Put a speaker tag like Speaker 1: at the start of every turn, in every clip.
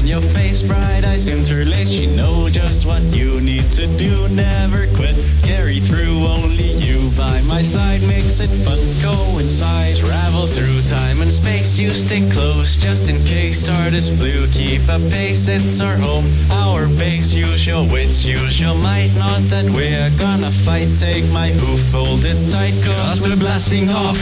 Speaker 1: on your face, bright eyes interlace. You know just what you need to do, never quit. Carry through, only you by my side makes it fun. Coincide, travel through time and space. You stick close just in case. Stardust blue, keep a pace. It's our home, our base. Use your wits, use your might. Not that we're gonna fight. Take my hoof, hold it tight, cause we're blasting off.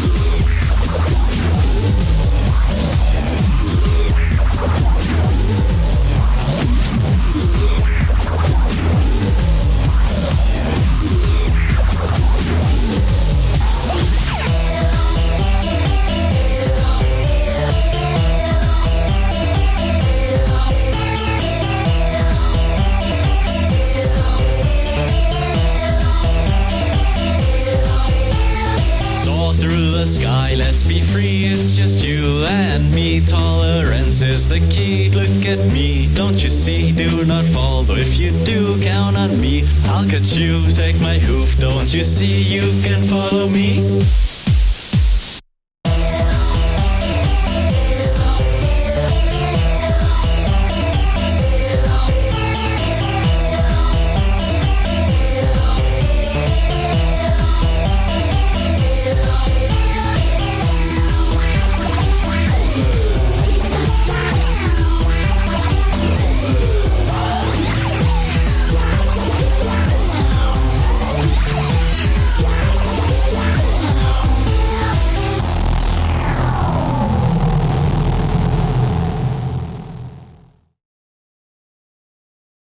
Speaker 1: Through the sky, let's be free, it's just you and me. Tolerance is the key, look at me, don't you see? Do not fall, though if you do, count on me. I'll catch you, take my hoof, don't you see? You can follow me.